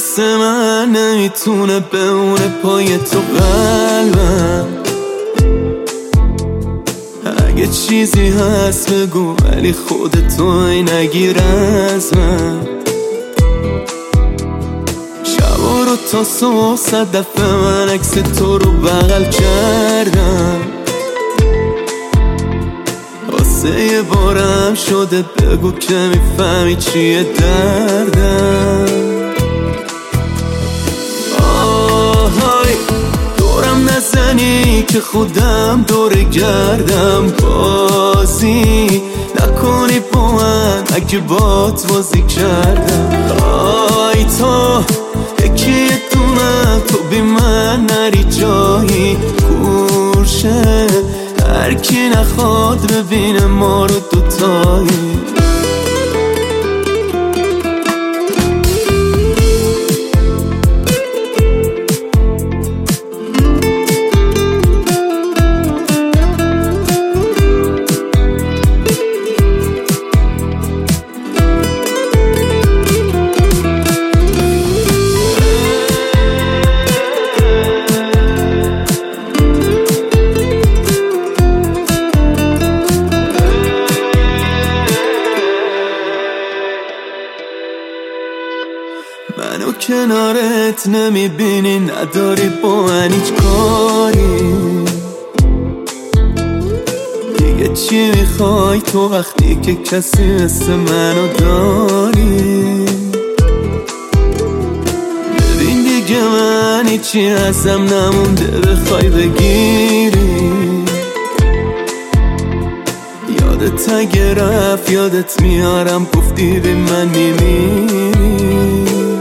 مثل من نمیتونه بمونه پای تو قلبم. اگه چیزی هست بگو ولی خودتو نگیر از من. شبا رو تا صبح 100 دفعه من عکس تو رو بغل کردم. واسه یه بارم شده بگو که میفهمی چیه دردم. آهای دورم نزنی که خودم دور گردم. بازی نکنی با من اگه بات بازی کردم. آی تو یکی یه دونم تو بی من نری جایی گوشه. هر کی نخواد ببینه ما رو دوتایی. منو کنارت نمیبینی نداری با من هیچ کاری. دیگه چی میخوای تو وقتی که کسی مثل منو داری؟ ببین دیگه من هیچی ازم نمونده بخوای بگیری. یادت اگه رفت یادت میارم گفتی به من میمیری.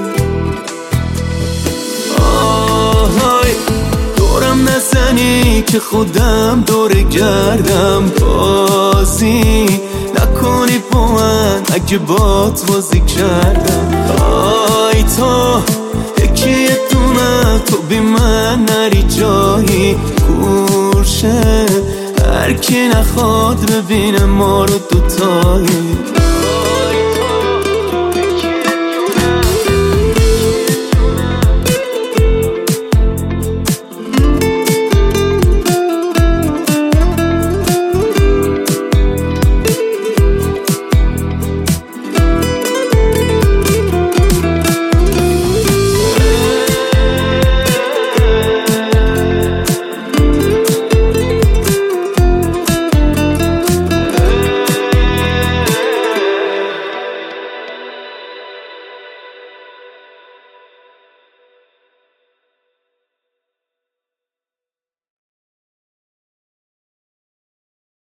نزنی که خودم دور گردم. بازی نکنی با من اگه بات بازی کردم. آی تو یکی یه دونم تو بی من نری جایی گوشه. هر کی نخواد ببینه ما رو دوتایی.